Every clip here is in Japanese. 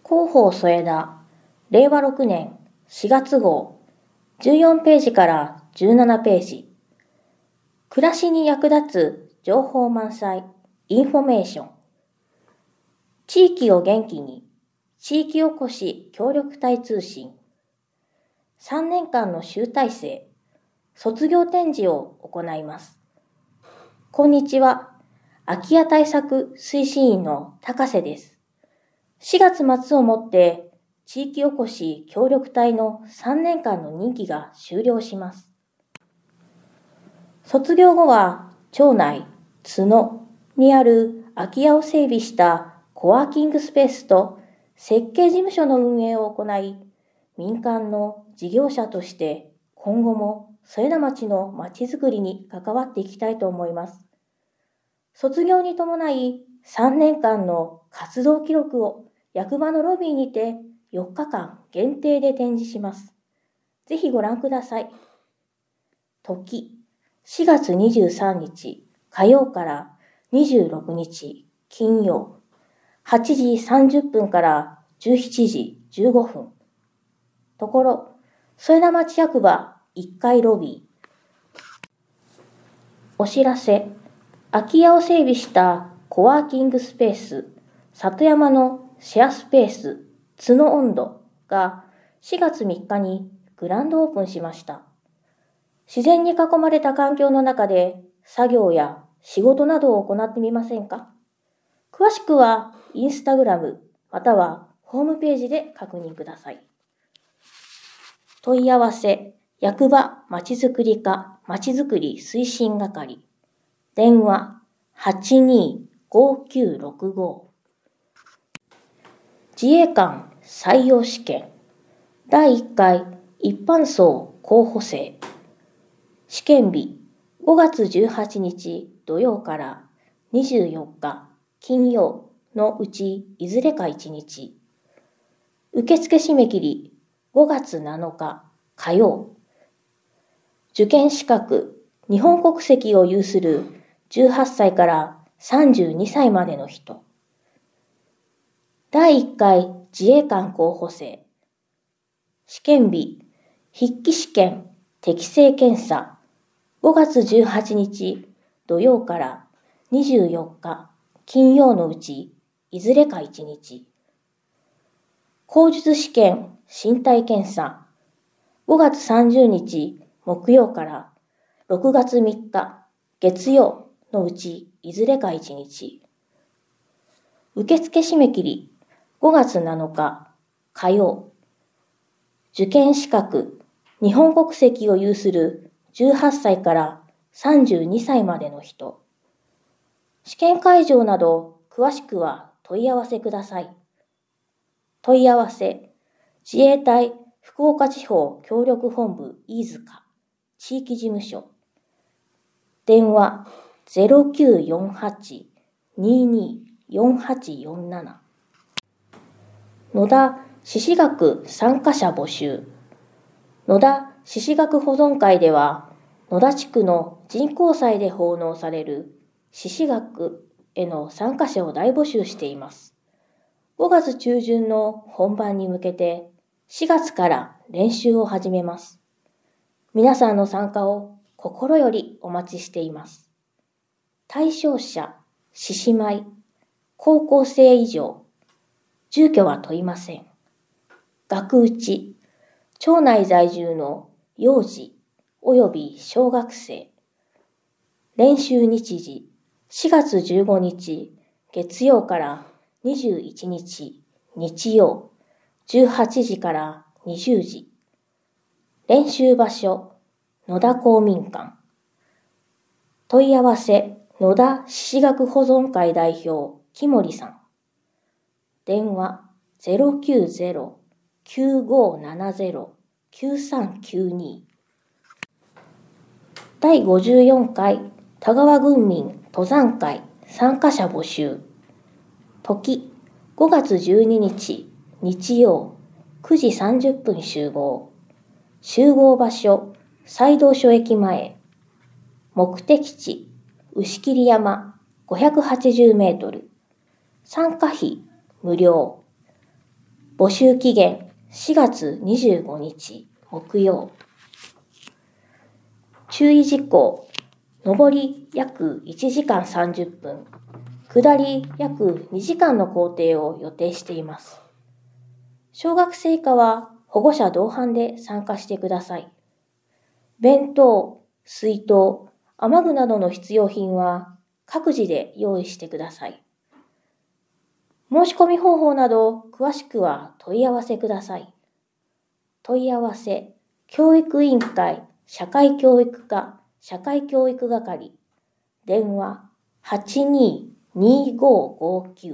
広報添田、令和6年4月号、14ページから17ページ。暮らしに役立つ情報満載、インフォメーション。地域を元気に、地域おこし協力隊通信。3年間の集大成、卒業展示を行います。こんにちは。空き家対策推進員の高瀬です。4月末をもって地域おこし協力隊の3年間の任期が終了します。卒業後は町内津野にある空き家を整備したコワーキングスペースと設計事務所の運営を行い、民間の事業者として今後も添田町のまちづくりに関わっていきたいと思います。卒業に伴い3年間の活動記録を役場のロビーにて4日間限定で展示します。ぜひご覧ください。時、4月23日火曜から26日金曜、8時30分から17時15分。ところ、添田町役場1階ロビー。お知らせ。空き家を整備したコワーキングスペース、里山のシェアスペース、津野温度が4月3日にグランドオープンしました。自然に囲まれた環境の中で作業や仕事などを行ってみませんか？詳しくはインスタグラムまたはホームページで確認ください。問い合わせ、役場まちづくり課まちづくり推進係。電話825965。自衛官採用試験第1回一般層候補生。試験日5月18日土曜から24日金曜のうちいずれか1日。受付締め切り5月7日火曜。受験資格日本国籍を有する18歳から32歳までの人。第1回自衛官候補生。試験日、筆記試験、適性検査。5月18日土曜から24日金曜のうちいずれか1日。口述試験、身体検査。5月30日木曜から6月3日月曜のうちいずれか1日。受付締め切り5月7日火曜。受験資格日本国籍を有する18歳から32歳までの人。試験会場など詳しくは問い合わせください。問い合わせ自衛隊福岡地方協力本部飯塚地域事務所。電話0948-224847。野田獅子学参加者募集。野田獅子学保存会では、野田地区の人口祭で奉納される獅子学への参加者を大募集しています。5月中旬の本番に向けて、4月から練習を始めます。皆さんの参加を心よりお待ちしています。対象者、獅子舞、高校生以上、住居は問いません。学内、町内在住の幼児及び小学生。練習日時、4月15日月曜から21日日曜、18時から20時。練習場所、野田公民館。問い合わせ、野田獅子学保存会代表、木森さん。電話090-9570-9392。第54回田川郡民登山会参加者募集。時5月12日日曜9時30分集合。集合場所西道所駅前。目的地牛切山580メートル。参加費無料。 募集期限4月25日木曜。注意事項。上り約1時間30分、下り約2時間の行程を予定しています。小学生以下は保護者同伴で参加してください。弁当、水筒、雨具などの必要品は各自で用意してください。申し込み方法など詳しくは問い合わせください。問い合わせ、教育委員会社会教育課社会教育係、電話822559。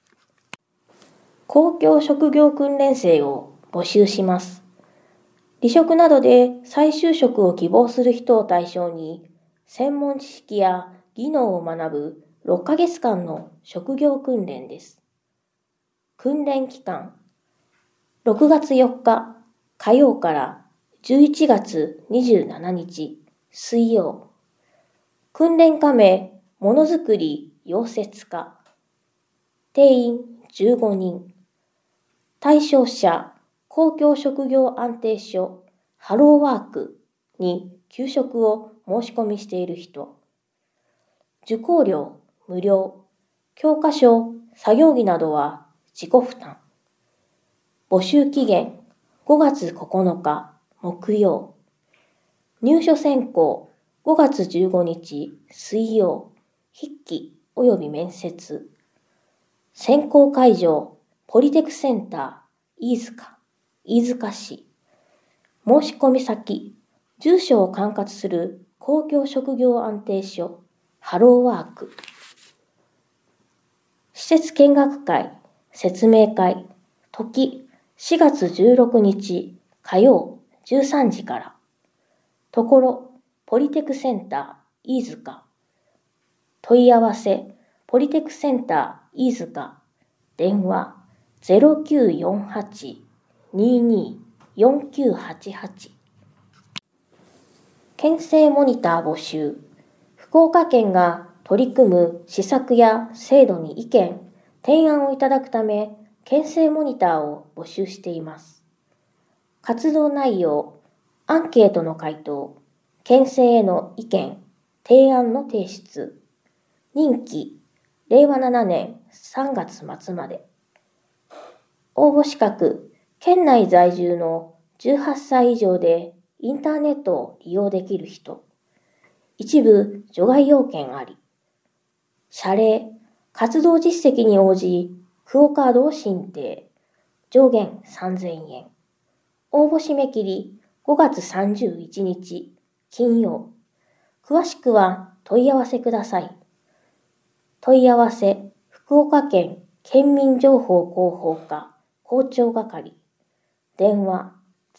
公共職業訓練生を募集します。離職などで再就職を希望する人を対象に、専門知識や技能を学ぶ6ヶ月間の職業訓練です。訓練期間、6月4日火曜から11月27日水曜。訓練課名、ものづくり溶接科。定員15人。対象者、公共職業安定所、ハローワークに求職を申し込みしている人。受講料無料。教科書、作業着などは自己負担。募集期限5月9日木曜。入所選考5月15日水曜。筆記及び面接。選考会場ポリテクセンター飯塚市。申し込み先、住所を管轄する公共職業安定所ハローワーク。施設見学会、説明会、時4月16日火曜13時から。ところ、ポリテクセンター飯塚。問い合わせ、ポリテクセンター飯塚。電話0948-22-4988。県政モニター募集。福岡県が取り組む施策や制度に意見、提案をいただくため、県政モニターを募集しています。活動内容、アンケートの回答、県政への意見、提案の提出。任期、令和7年3月末まで。応募資格、県内在住の18歳以上でインターネットを利用できる人。一部除外要件あり。謝礼、活動実績に応じ、クオカードを申請。上限3000円。応募締め切り5月31日金曜。詳しくは問い合わせください。問い合わせ、福岡県県民情報広報課校長係。電話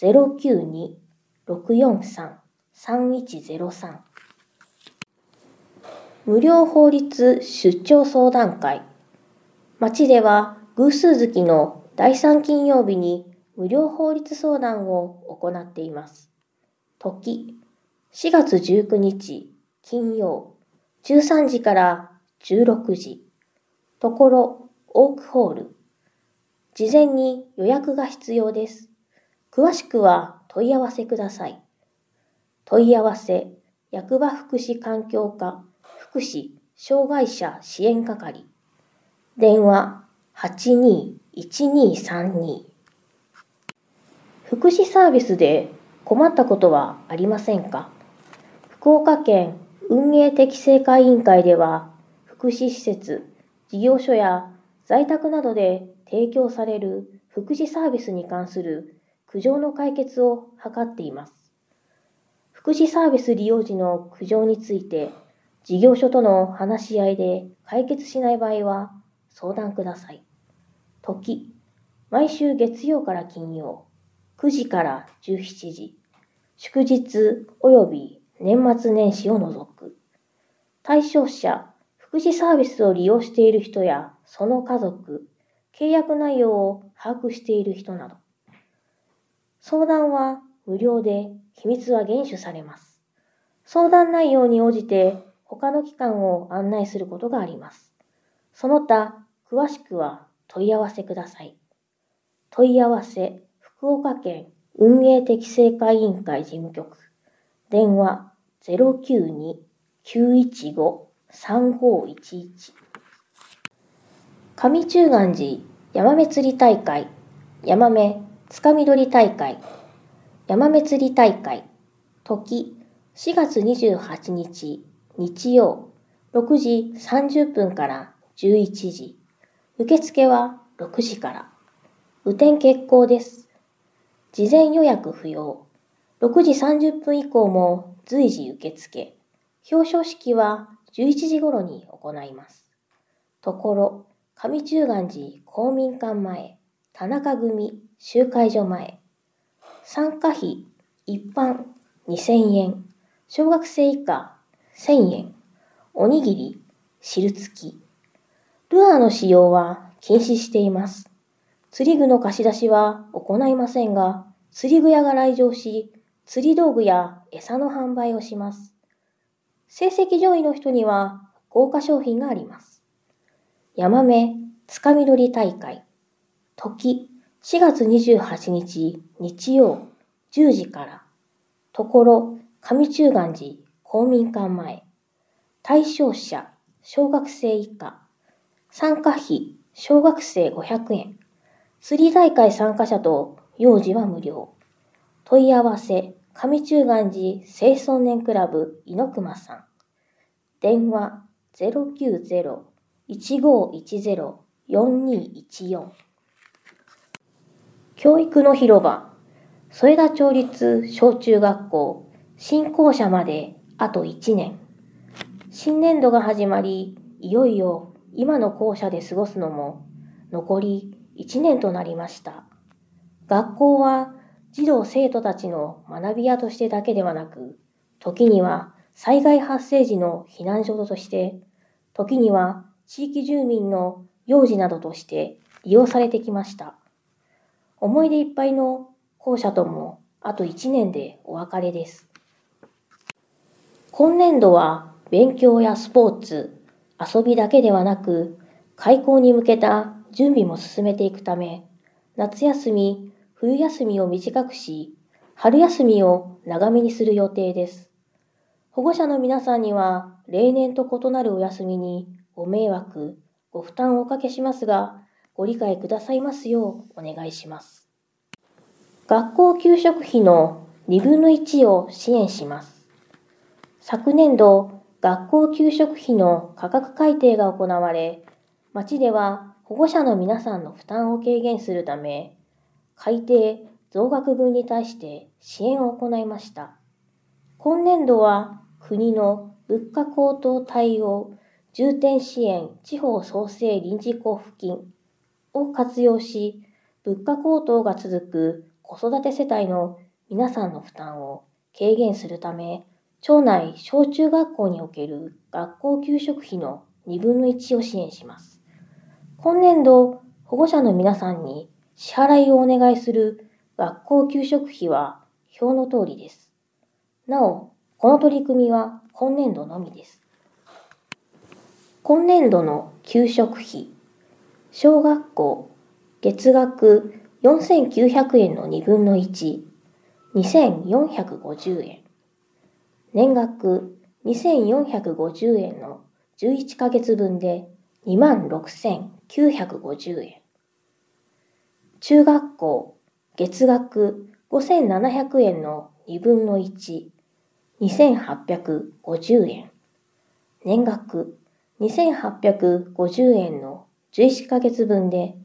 092-643-3103。無料法律出張相談会。町では偶数月の第3金曜日に無料法律相談を行っています。時4月19日金曜13時から16時。ところオークホール。事前に予約が必要です。詳しくは問い合わせください。問い合わせ、役場福祉環境課福祉障害者支援係。電話821232。福祉サービスで困ったことはありませんか？福岡県運営適正化委員会では、福祉施設、事業所や在宅などで提供される福祉サービスに関する苦情の解決を図っています。福祉サービス利用時の苦情について、事業所との話し合いで解決しない場合は相談ください。時、毎週月曜から金曜、9時から17時、祝日及び年末年始を除く。対象者、福祉サービスを利用している人やその家族、契約内容を把握している人など。相談は無料で秘密は厳守されます。相談内容に応じて他の機関を案内することがあります。その他、詳しくは問い合わせください。 問い合わせ福岡県運営適正化委員会事務局、電話092-915-3511。上中元寺ヤマメ釣り大会、ヤマメつかみ取り大会、ヤマメ釣り大会、時4月28日日曜6時30分から11時、受付は6時から。雨天決行です。事前予約不要。6時30分以降も随時受付。表彰式は11時頃に行います。ところ、上中元寺公民館前、田中組集会所前。参加費、一般2000円、小学生以下1000円、おにぎり、汁付き。ルアーの使用は禁止しています。釣り具の貸し出しは行いませんが、釣り具屋が来場し、釣り道具や餌の販売をします。成績上位の人には豪華商品があります。ヤマメつかみ取り大会、時4月28日日曜10時から。ところ、上中元寺公民館前。対象者、小学生以下。参加費、小学生500円。釣り大会参加者と幼児は無料。問い合わせ、上中元寺清掃年クラブ猪熊さん。電話090-1510-4214。教育の広場、添田町立小中学校、新校舎まであと1年。新年度が始まり、いよいよ今の校舎で過ごすのも残り1年となりました。学校は児童生徒たちの学び屋としてだけではなく、時には災害発生時の避難所として、時には地域住民の幼児などとして利用されてきました。思い出いっぱいの校舎ともあと1年でお別れです。今年度は勉強やスポーツ、遊びだけではなく、開校に向けた準備も進めていくため、夏休み、冬休みを短くし、春休みを長めにする予定です。保護者の皆さんには、例年と異なるお休みにご迷惑、ご負担をおかけしますが、ご理解くださいますようお願いします。学校給食費の2分の1を支援します。昨年度、学校給食費の価格改定が行われ、町では保護者の皆さんの負担を軽減するため、改定増額分に対して支援を行いました。今年度は国の物価高騰対応重点支援地方創生臨時交付金を活用し、物価高騰が続く子育て世帯の皆さんの負担を軽減するため、町内小中学校における学校給食費の2分の1を支援します。今年度、保護者の皆さんに支払いをお願いする学校給食費は表の通りです。なお、この取り組みは今年度のみです。今年度の給食費、小学校、月額4900円の2分の1、2450円。年額2450円の11ヶ月分で26950円。中学校、月額5700円の2分の1、2850円。年額2850円の11ヶ月分で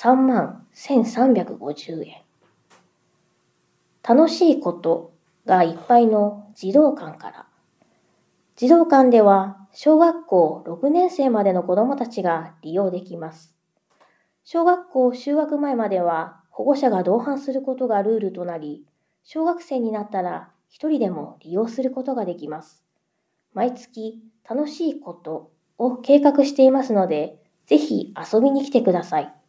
31350円。楽しいことがいっぱいの児童館から。児童館では小学校6年生までの子どもたちが利用できます。小学校就学前までは保護者が同伴することがルールとなり、小学生になったら一人でも利用することができます。毎月楽しいことを計画していますので、ぜひ遊びに来てください。